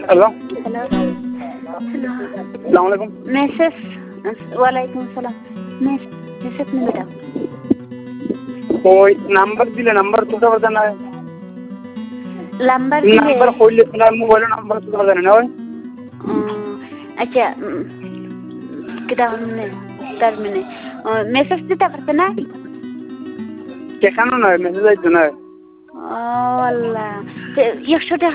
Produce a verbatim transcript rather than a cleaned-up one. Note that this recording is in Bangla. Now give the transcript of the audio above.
হ্যালো হ্যালো আসসালামু আলাইকুম মেসেজ ওয়ালাইকুম আসসালাম মেসেজ নে বেটা ওই নাম্বার দিলে নাম্বার তুলতে পারছে না নাম্বার দিলে নাম্বার কইলে না মোবাইল নাম্বার তুলতে পারছে না ওই আচ্ছা কিটা মানে তার মানে মেসেজ দিতে পারছে না কেন নয় মেসেজ আইতো না ও আল্লাহ একশো টাকা